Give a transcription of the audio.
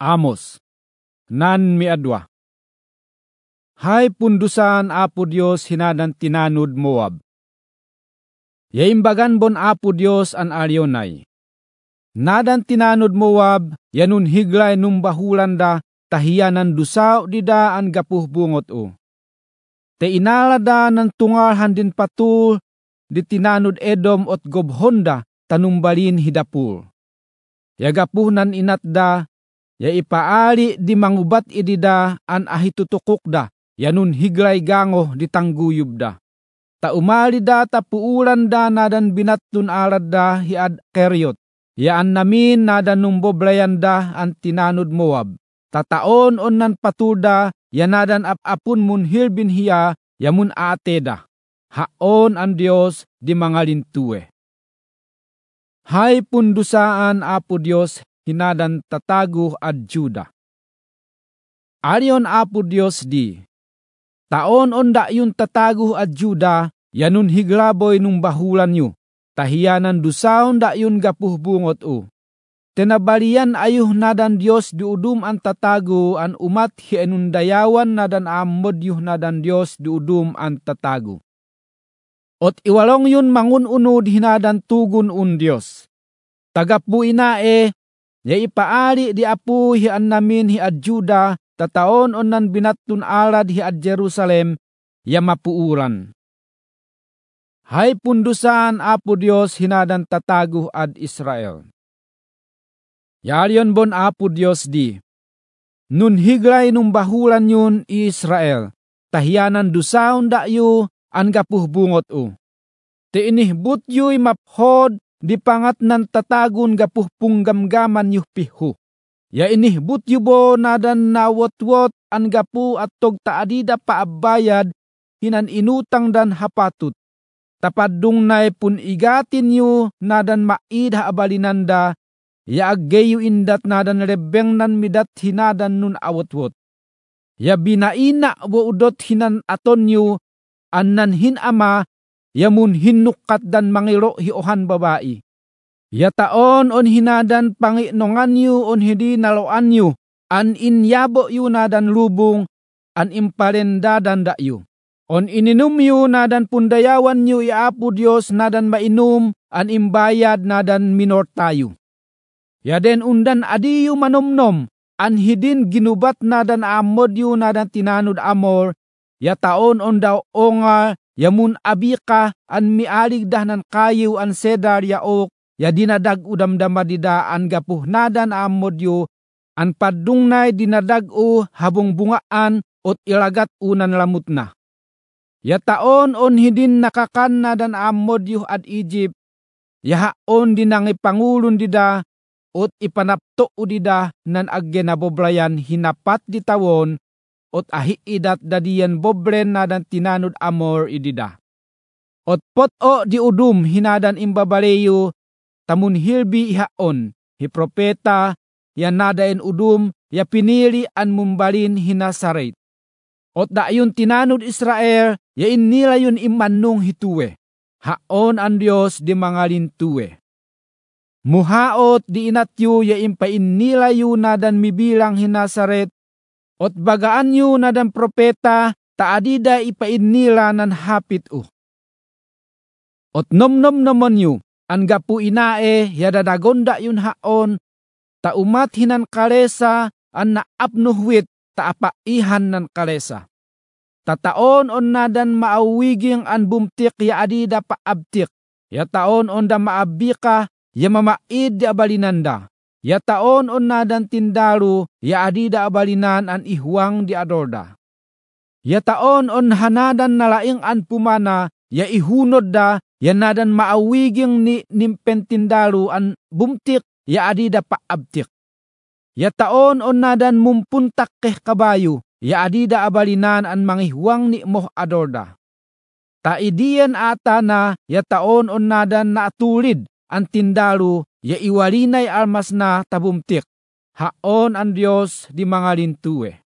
Amos, nan miadwa. Hay pundusan Apo Dios hinadan tinanud Moab. Yaimbagan bon Apo Dios an Aryonay. Nadan tinanud Moab, yanun higlay nung bahulanda, tahiyanan dusaw dida an gapuh bungot o. Te inalada ng tungalhan din patul, di tinanud Edom ot gobhonda, tanumbalin hidapul. Yagapuh nan inatda, ya ipaali di mangubat idida an ahitutukukda, yanun higlay gango di tangguyub da. Ta umali da tapuulan da nadan binattun alad da hiad Keriot, yaan namin nadan numboblayan da an tinanud Moab. Tataon on nan patuda, yanadan apapun mun hilbin hiya, yamun ateda. Haon ang Diyos di mga lintuwe. Hay pundusaan Apo Diyos hinadan tatago ad Juda. Arion Apo Diyos di. Taon onda yun tatago ad Juda, yanun higlaboy nung bahulan yu. Tahiyanan dusaon da yun gapuh bungot o. Tenabalian ayuh nadan Diyos diudum an tatago an umat hienundayawan nadan amod yuh nadan Diyos diudum an tatago. Ot iwalong yun mangununod hinadan tugun un Diyos. Tagapbu inae, ya ipaari di apu hian namin hiad Juda, tataon on nan binattun alad hiad Jerusalem, ya mapuuran. Hay pundusan Apo Diyos hinadan tatago ad Israel. Yalion bon Apo Diyos di. Nun higlay nung bahulan yun Israel, tahiyanan dusaon da yu an gapuh bungot o. Te inihbut yu'y maphod di pangat nan tatagun gapuh punggamgaman yuh pihu. Ya inihbut yu bo nadan nawot-wot an gapu at tog taadida paabayad hinan inutang dan hapatut. Tapadung nay pun igatin yu nadan maid haabalinanda, ya aggeyu indat nadan rebeng nan midat hinadan nun awot-wot. Ya binaina wo udot hinan aton yu, annan hinama, ya mun hinukat dan mangiro hiohan babai. Ya taon on hinadan panginongan yu on hidi naloan yu, an inyabo yu nadan lubong, an impalenda dan da yu. On ininum yu nadan pundayawan yu ya Apo Diyos nadan mainum, an imbayad nadan minor tayo. Ya den undan adiyu manomnom, an hidin ginubat nadan amod yu nadan tinanud amor, ya taon on daw onga, ya mun abika, an mialig dahnan kayu an sedar ya ok, ya dinadag udamdama dida an gapuh nadan amod yu, an padungnay dinadag u habong bungaan, ot ilagat unan lamut na. Ya taon on hidin nakakan nadan amod yu ad Egypt, ya haon dinangi pangulun dida, ot ipanapto udida nan agge na boblayan hinapat di tawon, ot ahiidat dadiyan bobren nadan tinanud amor idida. Ot poto di udum hinadan imbabaleyo, tamun hilbi ihaon, hipropeta, ya nadain udum, ya pinili an mumbalin hinasaret. Ot dayon tinanud Israel, ya inila yun imanung hituwe. Haon ang Diyos di mga lintuwe. Muhaot di inatyu ya impainila yu nadan mibilang hinasaret, ot bagaan yu nadan propeta, taadida ipainila nan hapit u. Ot nomnom naman yu, an gapu inae, ya dadagonda yun haon, ta umat hinan kalesa, an naapnuhwit, taapaihan nan kalesa. Tataon on nadan maawiging an bumtik ya adida paabtik, ya taon on da maabika, ya mamaid di abalinanda. Ya taon on nadan tindaru, ya adida abalinan an ihwang di adorda. Ya taon on hanadan nalaing an pumana, ya ihunod da, ya nadan maawiging ni nimpen tindaru an bumtik, ya adida paabtik. Ya taon on nadan mumpuntak keh kabayo, ya adida abalinan an mangihwang ni moh adorda. Taidian ata na, ya taon on nadan naatulid, ang tindaru, ya iwalinay almas na tabumtik. Haon ang Diyos di mga lintuwe.